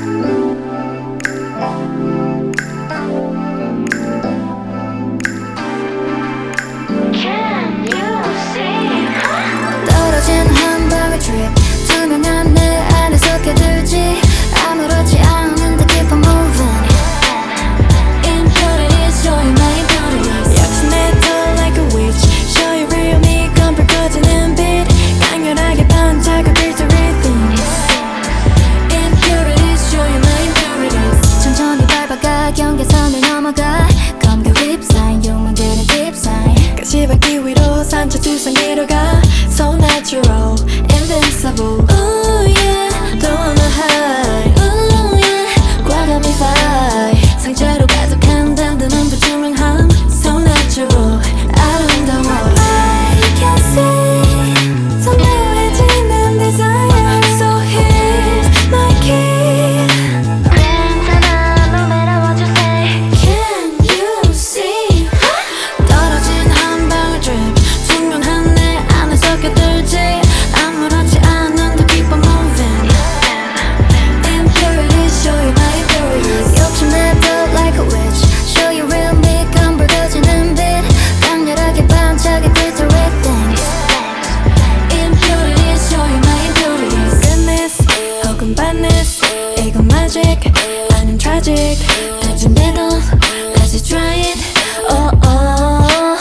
떨어진 한 방울 drip 투명한 내 안에 섞여들지 아무렇지 않은데 keep on moving Impurities show you my impurities 역시 metal like a witch Show you real me 검불 꺼지는 빛 강렬하게 반짝여 glittery things Impurities show you my impurities 천천히 밟아가 경계선을 넘어가 검게 whip sign 욕망들은 deep sign 가시밭길 위로 산책 두상이로 가 So natural, invincible Ooh yeah, don't wanna hide Ooh yeah, 과감히 fight 상처로 가득한 단단한 불투명함 So natural, 아름다워 I can see 선명해지는 desire So here's my key 괜찮아, no matter what you say Can you see 떨어진 한 방울 drip 투명한 내 안에 섞여들지 아무렇지 않은데 keep on moving Impurities show you my impurities 욕심내 built like a witch Show you real me 검불 꺼지는 빛 강렬하게 반짝여 glittery things Impurities show you my impurities Goodness 혹은 badness 이건 magic 아님 tragic 단순해 넌 다시 try it oh oh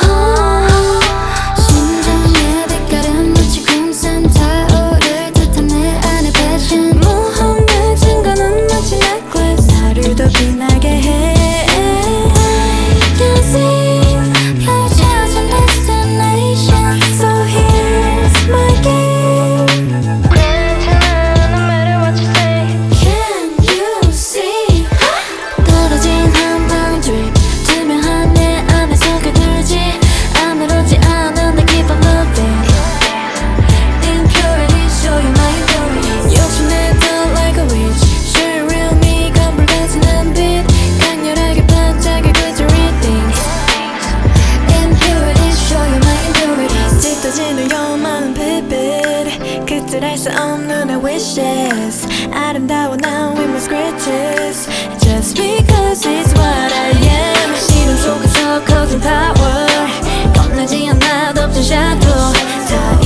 심장의 빛깔은 마치 금산 타오를 듯한 내 안의 passion 모험해진 거는 마치 necklace 나를 더 빛나게 해 I can see 펼쳐진 destination So here's my game 괜찮아 no matter what you say Can you see 떨어진 한 방울 drip 투명한 내 안에 섞여들지 아무렇지 않은데 keep on moving Impurities show you my impurities 욕심내 built like a witch Show you real me 검불 꺼지는 빛 강렬하게 반짝여 glittery things Impurities show you my impurities 짙어지는 요만한 빛빛 그들할 수 없는 내 wishes 아름다워 now with my scratches Just because it's what I am 시름 속에서 커진 power 겁나지 않아 덮친 shadow 다